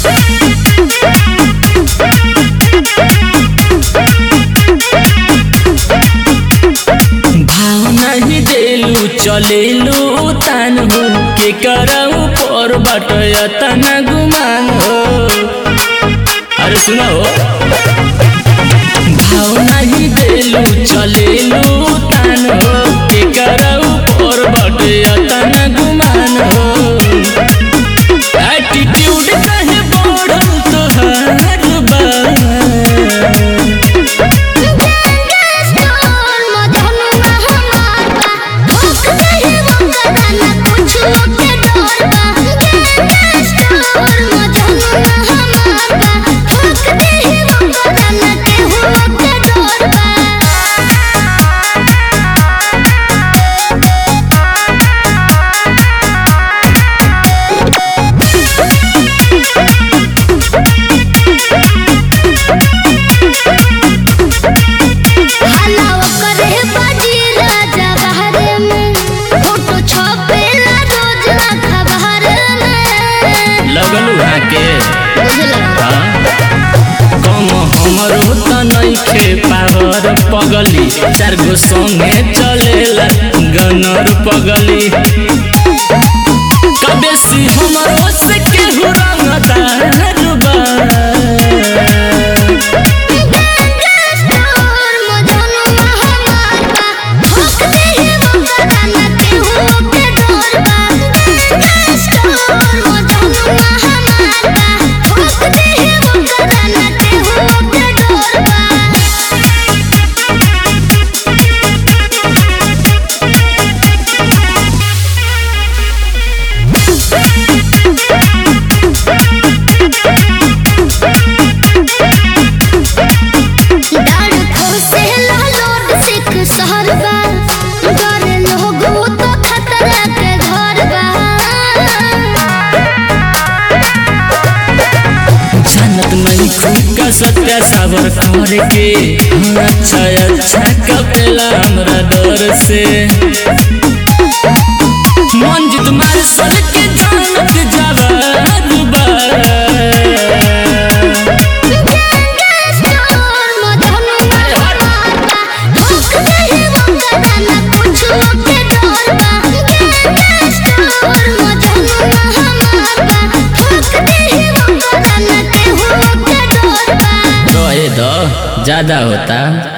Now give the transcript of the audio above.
चलेलू तान हो के करऊ पर बटया तना गुमान हो। अरे सुना हो भाव नहीं देलू चलेलू तान हो के करऊ पर बटया तना गुमान हो। एटीट्यूड कहे बढ़ल तोहार बा हमरो त नइखे पावर पगली चार गो संगे चलेला गनर पगली कबेसी हमरो से केहू रंगदार बा। सत्या सावर करे के अच्छा अच्छा कपेला हमरा डर से मंजित मार सन के जानत जवाब बा। ज्यादा होता